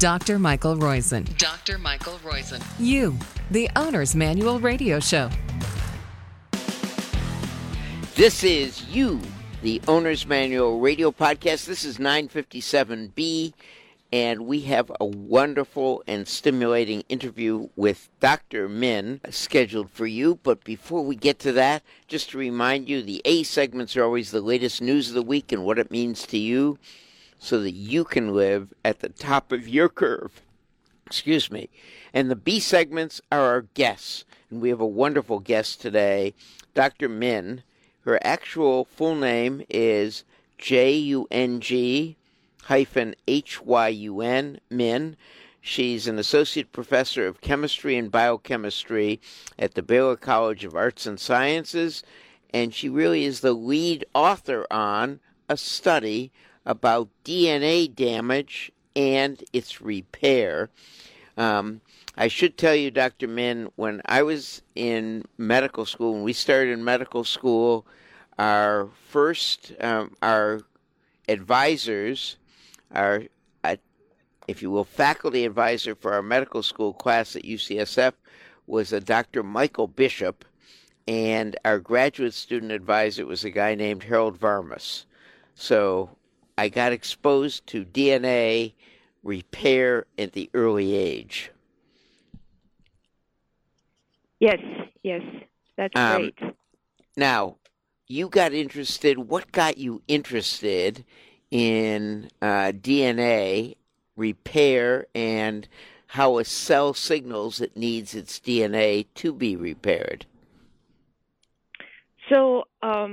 Dr. Michael Roizen. Dr. Michael Roizen. You, the Owner's Manual Radio Show. This is You, the Owner's Manual Radio Podcast. This is 957B, and we have a wonderful and stimulating interview with Dr. Min scheduled for you. But before we get to that, just to remind you, the A segments are always the latest news of the week and what it means to you so that you can live at the top of your curve. Excuse me. And the B segments are our guests. And we have a wonderful guest today, Dr. Min. Her actual full name is Jung-Hyun Min. She's an associate professor of chemistry and biochemistry at the Baylor College of Arts and Sciences, and she really is the lead author on a study about DNA damage and its repair. I should tell you, Dr. Min, when I was in medical school, when we started in medical school, our advisors, if you will, faculty advisor for our medical school class at UCSF was a Dr. Michael Bishop, and our graduate student advisor was a guy named Harold Varmus. So I got exposed to DNA repair at the early age. Yes, that's great. Now, you got interested. What got you interested in DNA repair and how a cell signals it needs its DNA to be repaired? So,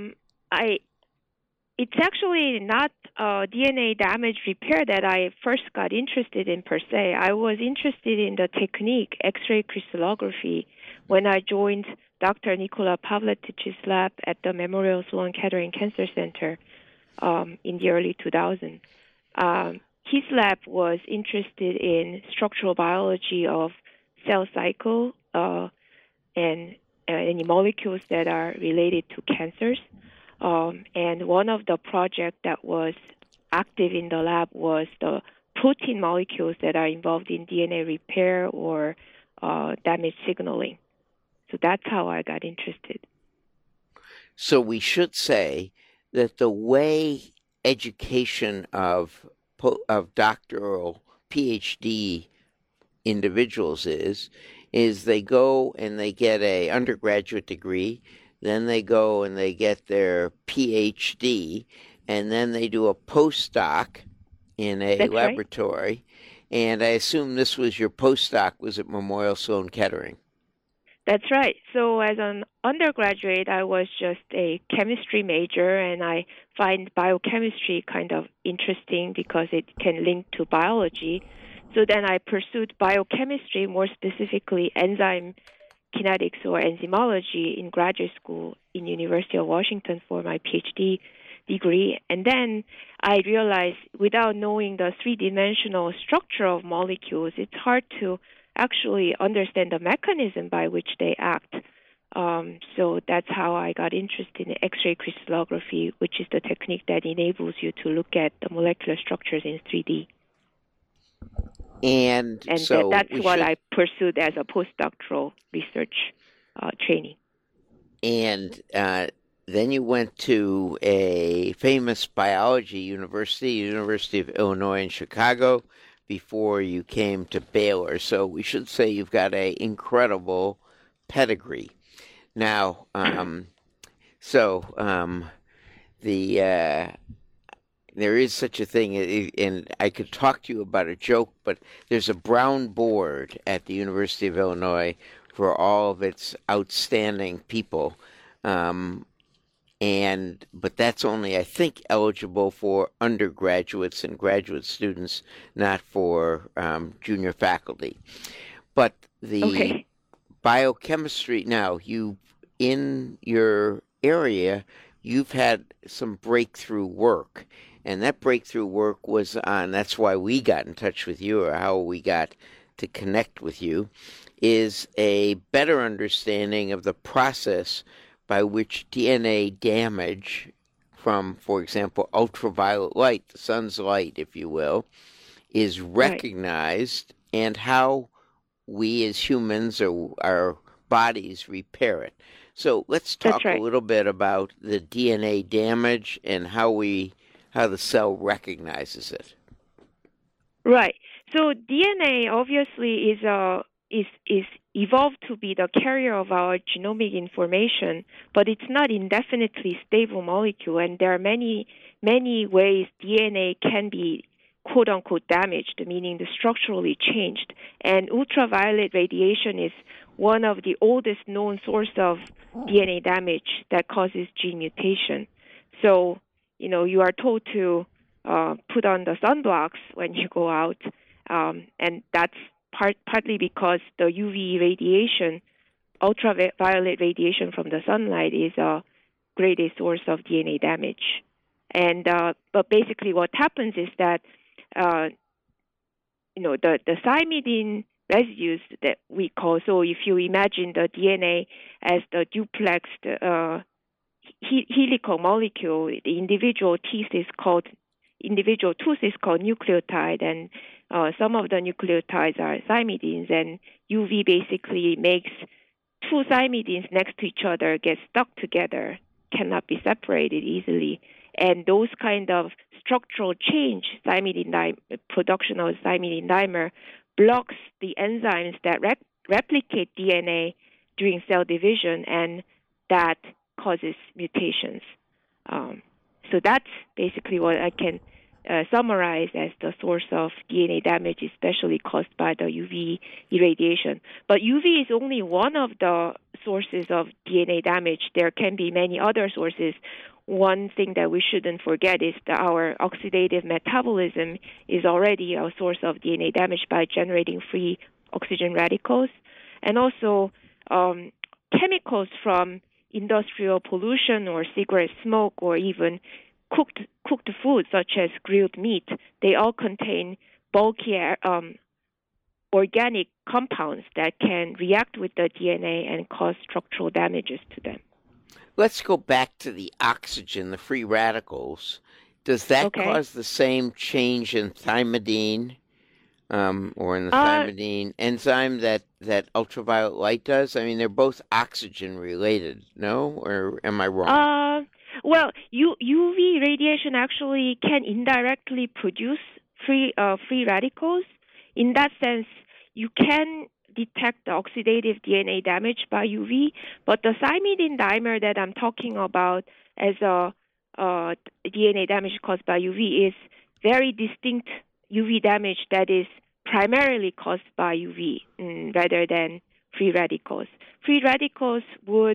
it's actually not DNA damage repair that I first got interested in per se. I was interested in the technique, X-ray crystallography, when I joined Dr. Nikola Pavletich's lab at the Memorial Sloan Kettering Cancer Center in the early 2000s. His lab was interested in structural biology of cell cycle and any molecules that are related to cancers. And one of the projects that was active in the lab was the protein molecules that are involved in DNA repair or damage signaling. So that's how I got interested. So we should say that the way education of doctoral PhD individuals is they go and they get a undergraduate degree, then they go and they get their PhD, and then they do a postdoc in a That's laboratory. Right. And I assume this was your postdoc was at Memorial Sloan Kettering. That's right. So as an undergraduate, I was just a chemistry major, and I find biochemistry kind of interesting because it can link to biology. So then I pursued biochemistry, more specifically enzyme kinetics or enzymology in graduate school in University of Washington for my PhD degree. And then I realized without knowing the three-dimensional structure of molecules, it's hard to actually understand the mechanism by which they act. So that's how I got interested in X-ray crystallography, which is the technique that enables you to look at the molecular structures in 3D. And so that's what I pursued as a postdoctoral research training. And then you went to a famous biology university, University of Illinois in Chicago, before you came to Baylor. So we should say you've got an incredible pedigree. Now, there is such a thing, and I could talk to you about a joke, but there's a brown board at the University of Illinois for all of its outstanding people. But that's only, I think, eligible for undergraduates and graduate students, not for junior faculty. But the biochemistry, now, in your area, you've had some breakthrough work. And that breakthrough work was on, that's why we got in touch with you, or how we got to connect with you, is a better understanding of the process by which DNA damage from, for example, ultraviolet light, the sun's light, if you will, is recognized and how we as humans or our bodies repair it. So let's talk a little bit about the DNA damage and how the cell recognizes it. Right. So DNA obviously is evolved to be the carrier of our genomic information, but it's not indefinitely stable molecule, and there are many ways DNA can be quote unquote damaged, meaning the structurally changed. And ultraviolet radiation is one of the oldest known source of DNA damage that causes gene mutation. So, you are told to put on the sunblocks when you go out, and that's partly because the UV radiation, ultraviolet radiation from the sunlight, is a greatest source of DNA damage. And but basically, what happens is that the thymidine residues that we call. So if you imagine the DNA as the duplexed helical molecule, the individual tooth is called nucleotide, and some of the nucleotides are thymidines, and UV basically makes two thymidines next to each other get stuck together, cannot be separated easily. And those kind of structural change, production of thymidine dimer, blocks the enzymes that replicate DNA during cell division, and that causes mutations. So that's basically what I can summarize as the source of DNA damage, especially caused by the UV irradiation. But UV is only one of the sources of DNA damage. There can be many other sources. One thing that we shouldn't forget is that our oxidative metabolism is already a source of DNA damage by generating free oxygen radicals, and also chemicals from industrial pollution or cigarette smoke or even cooked food such as grilled meat. They all contain bulky organic compounds that can react with the DNA and cause structural damages to them. Let's go back to the oxygen, the free radicals. Does that cause the same change in thymidine or in the thymidine enzyme that ultraviolet light does? I mean, they're both oxygen related, no? Or am I wrong? Well, UV radiation actually can indirectly produce free radicals. In that sense, you can detect the oxidative DNA damage by UV, but the thymidine dimer that I'm talking about as a DNA damage caused by UV is very distinct UV damage that is primarily caused by UV rather than free radicals. Free radicals would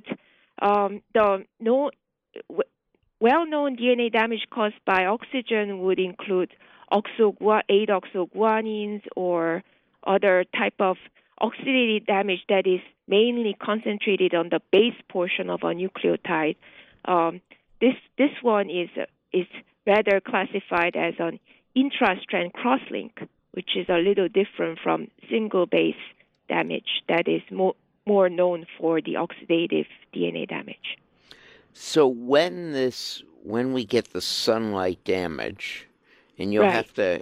well-known DNA damage caused by oxygen would include 8-oxoguanines or other type of oxidative damage that is mainly concentrated on the base portion of a nucleotide. This one is rather classified as an intrastrand crosslink, which is a little different from single base damage that is more known for the oxidative DNA damage. So when we get the sunlight damage, and you'll have to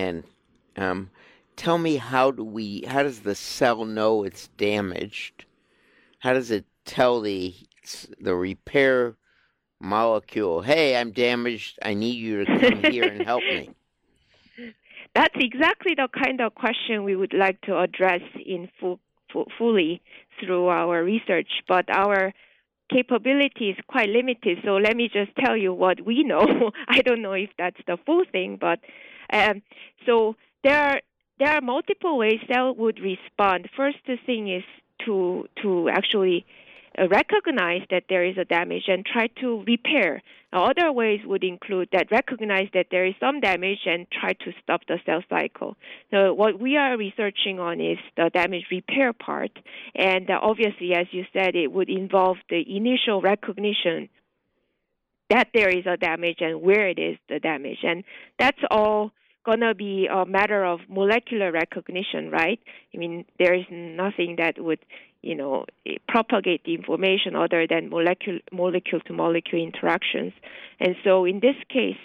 tell me how does the cell know it's damaged? How does it tell the repair molecule, hey, I'm damaged, I need you to come here and help me? That's exactly the kind of question we would like to address in fully through our research, but our capability is quite limited, so let me just tell you what we know. I don't know if that's the full thing, but so there are multiple ways cell would respond. First thing is to actually recognize that there is a damage and try to repair. Now, other ways would include that recognize that there is some damage and try to stop the cell cycle. So what we are researching on is the damage repair part, and obviously, as you said, it would involve the initial recognition that there is a damage and where it is the damage, and that's all going to be a matter of molecular recognition, right? I mean, there is nothing that would, propagate the information other than molecule-to-molecule interactions. And so in this case,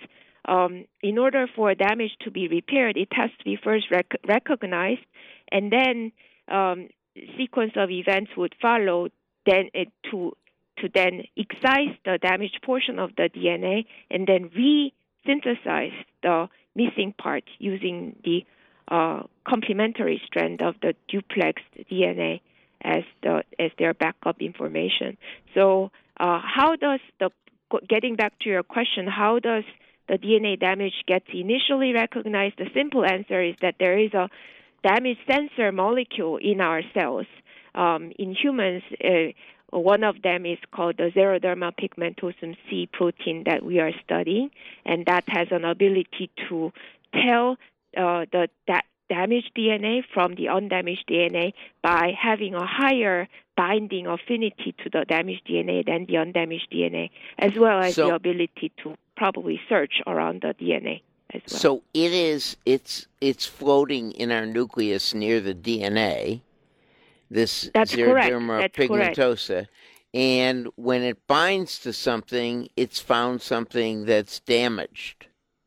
in order for damage to be repaired, it has to be first recognized, and then sequence of events would follow then to then excise the damaged portion of the DNA and then re-synthesize the missing part using the complementary strand of the duplexed DNA as their backup information. So how does getting back to your question, how does the DNA damage get initially recognized? The simple answer is that there is a damage sensor molecule in our cells. In humans, one of them is called the xeroderma pigmentosum C protein that we are studying, and that has an ability to tell that damaged DNA from the undamaged DNA by having a higher binding affinity to the damaged DNA than the undamaged DNA, as well as the ability to probably search around the DNA as well. So it's floating in our nucleus near the DNA, this xeroderma pigmentosa, correct. And when it binds to something, it's found something that's damaged.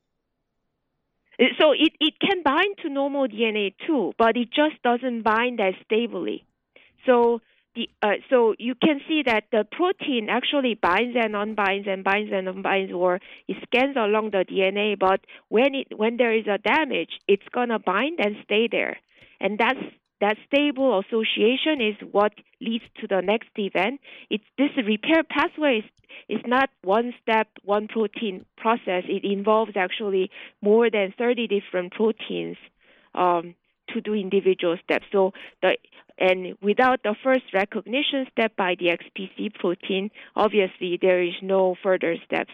So it can bind to normal DNA too, but it just doesn't bind as stably. So so you can see that the protein actually binds and unbinds and binds and unbinds, or it scans along the DNA. But when there is a damage, it's gonna bind and stay there, and that stable association is what leads to the next event. This repair pathway is not one step, one protein process. It involves actually more than 30 different proteins to do individual steps. So and without the first recognition step by the XPC protein, obviously there is no further steps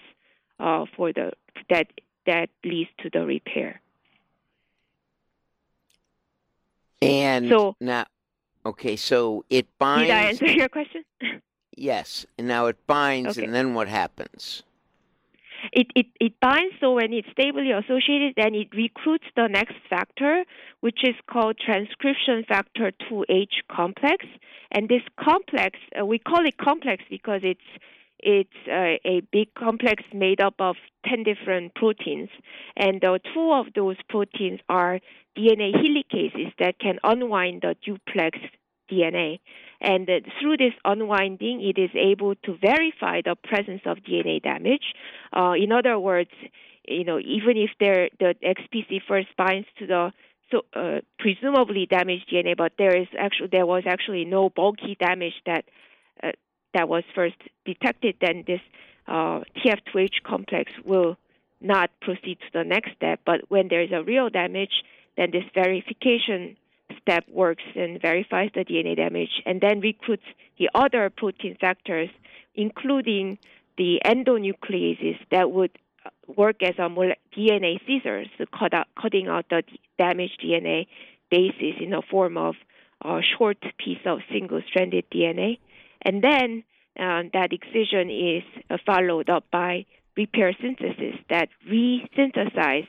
that leads to the repair. And so now, okay, so it binds. Did I answer your question? Yes, and now it binds, okay. And then what happens? It binds, so when it's stably associated, then it recruits the next factor, which is called transcription factor 2H complex. And this complex, we call it complex because it's a big complex made up of 10 different proteins. And two of those proteins are DNA helicases that can unwind the duplex DNA. And through this unwinding, it is able to verify the presence of DNA damage. In other words, even if the XPC first binds to the presumably damaged DNA, but there was actually no bulky damage that was first detected, then this TF2H complex will not proceed to the next step. But when there is a real damage, then this verification step works and verifies the DNA damage and then recruits the other protein factors, including the endonucleases that would work as a DNA scissors, cutting out the damaged DNA bases in the form of a short piece of single-stranded DNA. And then that excision is followed up by repair synthesis that re-synthesize,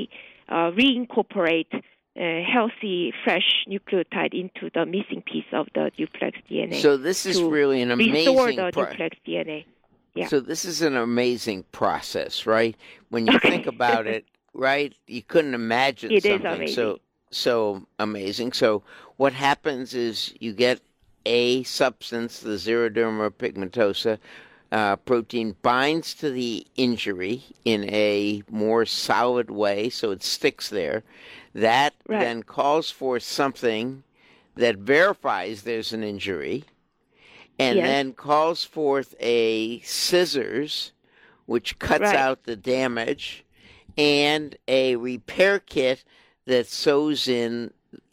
reincorporate healthy, fresh nucleotide into the missing piece of the duplex DNA. So this is really an amazing restore the duplex DNA. Yeah. So this is an amazing process, right? When you think about it, right? You couldn't imagine something so amazing. So what happens is you get a substance, the xeroderma pigmentosa protein, binds to the injury in a more solid way, so it sticks there. That then calls for something that verifies there's an injury, and then calls forth a scissors, which cuts out the damage, and a repair kit that sews in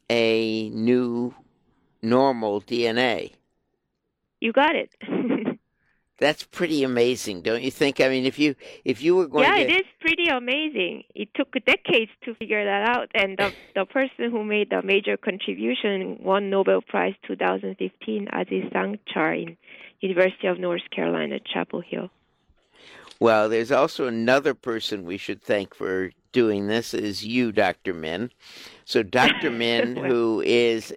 a new normal DNA. You got it. That's pretty amazing, don't you think? I mean, if you were going to... Yeah, it is pretty amazing. It took decades to figure that out, and the person who made the major contribution won Nobel Prize 2015, Aziz Sanchar in University of North Carolina, Chapel Hill. Well, there's also another person we should thank for doing this is you, Dr. Min. So Dr. Min, who is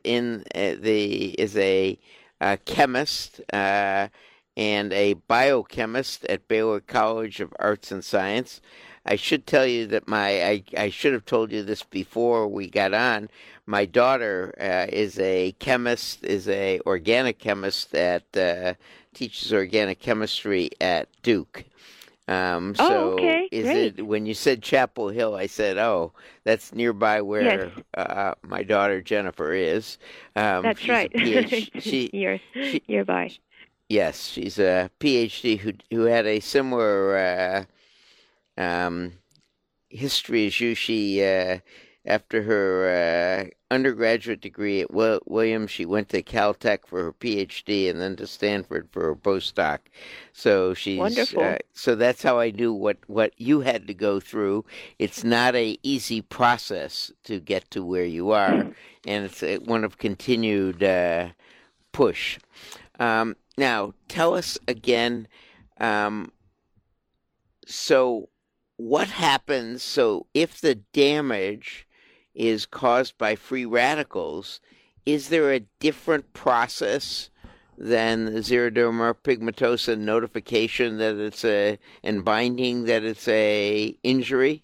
a chemist and a biochemist at Baylor College of Arts and Science, I should tell you that I should have told you this before we got on. My daughter is a chemist, is a organic chemist that teaches organic chemistry at Duke. So okay, is great. it when you said Chapel Hill? I said, "Oh, that's nearby Yes, where my daughter Jennifer is." that's She's a right. PhD. Near, She nearby. yes, she's a PhD who had a similar um, history as you. She after her undergraduate degree at Williams, she went to Caltech for her PhD and then to Stanford for her postdoc. So Wonderful. so that's how I knew what you had to go through. It's not a easy process to get to where you are, and it's one of continued push. Now, tell us again. Um, so, what happens? So, if the damage is caused by free radicals, is there a different process than the xeroderma pigmentosa notification that it's and binding that it's a injury?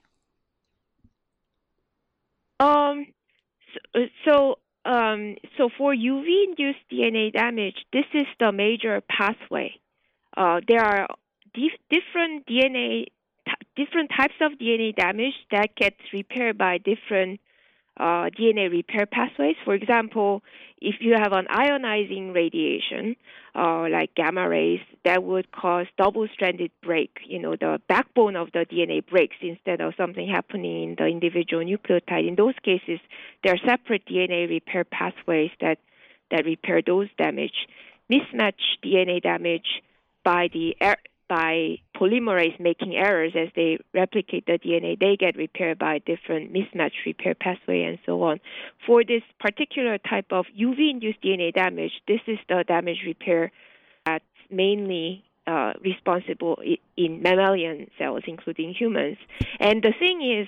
Um, so for UV-induced DNA damage, this is the major pathway. There are different types of DNA damage that gets repaired by different DNA repair pathways. For example, if you have an ionizing radiation, like gamma rays, that would cause double-stranded break. The backbone of the DNA breaks instead of something happening in the individual nucleotide. In those cases, there are separate DNA repair pathways that repair those damage. Mismatch DNA damage by polymerase making errors as they replicate the DNA, they get repaired by different mismatch repair pathway and so on. For this particular type of UV-induced DNA damage, this is the damage repair that's mainly responsible in mammalian cells, including humans. And the thing is,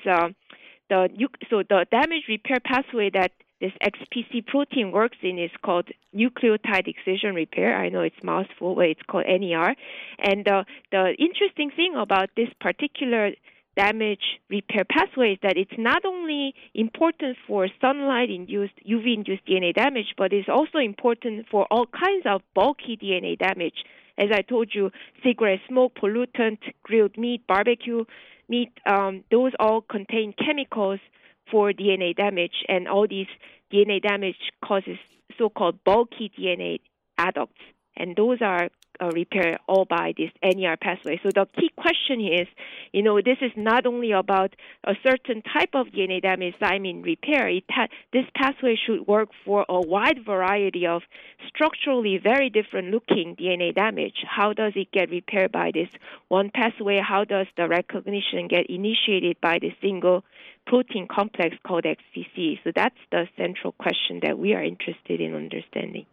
the damage repair pathway that this XPC protein works in is called nucleotide excision repair. I know it's mouthful, but it's called NER. And the interesting thing about this particular damage repair pathway is that it's not only important for sunlight-induced, UV-induced DNA damage, but it's also important for all kinds of bulky DNA damage. As I told you, cigarette smoke, pollutant, grilled meat, barbecue meat, those all contain chemicals for DNA damage, and all these DNA damage causes so-called bulky DNA adducts, and those are repaired all by this NER pathway. So the key question is, this is not only about a certain type of DNA damage, thymine repair. This pathway should work for a wide variety of structurally very different looking DNA damage. How does it get repaired by this one pathway? How does the recognition get initiated by the single protein complex called XPC? So that's the central question that we are interested in understanding.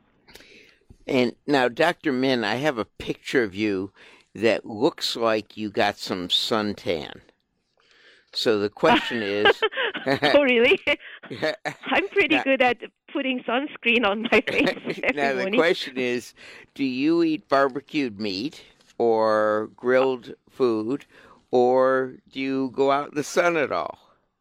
And now, Dr. Min, I have a picture of you that looks like you got some suntan. So the question is... Oh, really? I'm pretty good at putting sunscreen on my face every now, the morning. question is, do you eat barbecued meat or grilled food, or do you go out in the sun at all?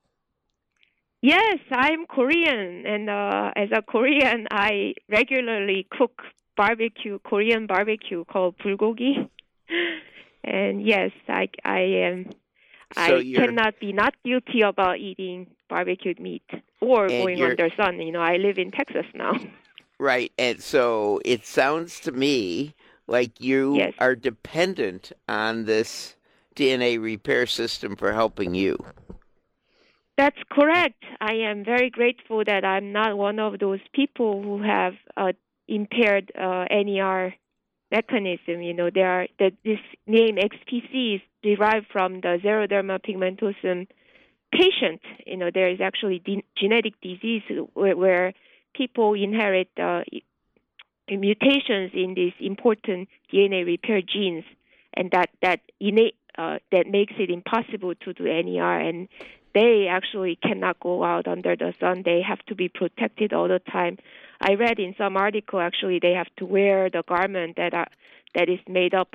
Yes, I'm Korean, and as a Korean, I regularly cook Korean barbecue called bulgogi. And yes, I am. So I cannot be not guilty about eating barbecued meat or going under sun. I live in Texas now. Right, and so it sounds to me like you are dependent on this DNA repair system for helping you. That's correct. I am very grateful that I'm not one of those people who have impaired NER mechanism. This name XPC is derived from the xeroderma pigmentosum patient. There is actually genetic disease where people inherit mutations in these important DNA repair genes, and that makes it impossible to do NER. And they actually cannot go out under the sun. They have to be protected all the time. I read in some article, actually, they have to wear the garment that is made up of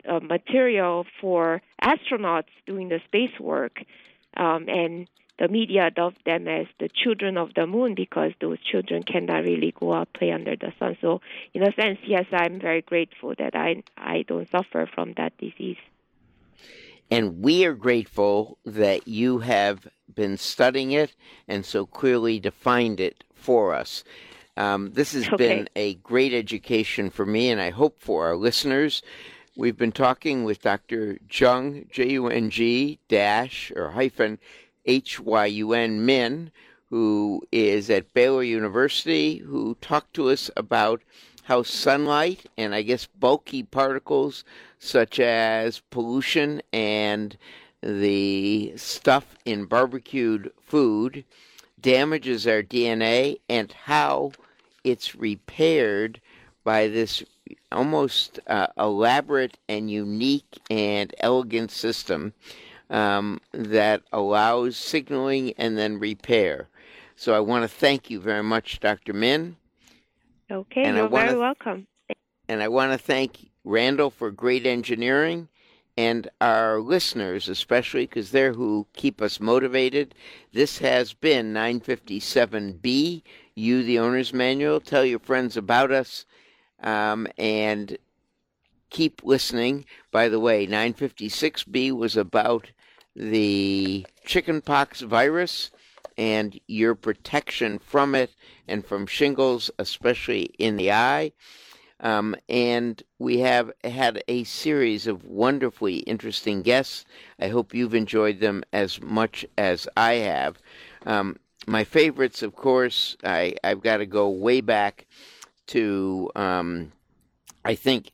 material for astronauts doing the space work, and the media adopt them as the children of the moon because those children cannot really go out play under the sun. So in a sense, yes, I'm very grateful that I don't suffer from that disease. And we are grateful that you have been studying it and so clearly defined it for us. This has been a great education for me, and I hope for our listeners. We've been talking with Dr. Jung, Jung -hyphen Hyun Min, who is at Baylor University, who talked to us about how sunlight and, I guess, bulky particles such as pollution and the stuff in barbecued food damages our DNA and how it's repaired by this almost elaborate and unique and elegant system that allows signaling and then repair. So I want to thank you very much, Dr. Min. Okay, and you're very welcome. And I want to thank Randall for great engineering and our listeners, especially because they're who keep us motivated. This has been 957B, You, the Owner's Manual. Tell your friends about us and keep listening. By the way, 956B was about the chickenpox virus and your protection from it and from shingles, especially in the eye. And we have had a series of wonderfully interesting guests. I hope you've enjoyed them as much as I have. My favorites, of course, I've got to go way back to, I think,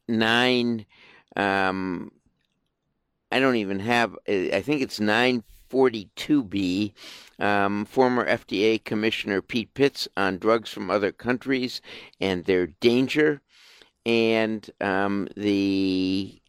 I think it's 942B, former FDA Commissioner Pete Pitts on drugs from other countries and their danger. And the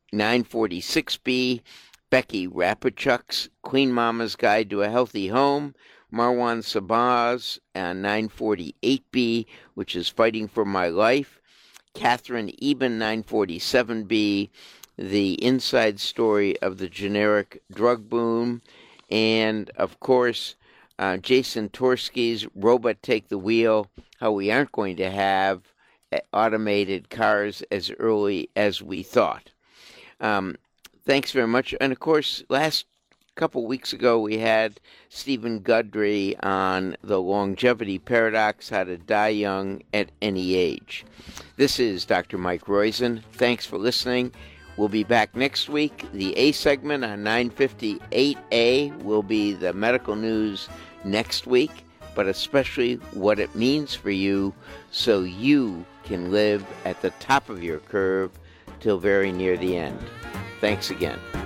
946B, Becky Rapichuk's Queen Mama's Guide to a Healthy Home, Marwan Sabah's 948B, which is Fighting for My Life, Catherine Eben, 947B, The Inside Story of the Generic Drug Boom, and, of course, Jason Torski's Robot Take the Wheel, How We Aren't Going to Have Automated Cars as Early as We Thought. Thanks very much. And, of course, last couple weeks ago we had Stephen Gudry on the longevity paradox, how to die young at any age. This is Dr. Mike Roizen. Thanks for listening. We'll be back next week. The A segment on 958A will be the medical news next week, but especially what it means for you so you can live at the top of your curve till very near the end. Thanks again.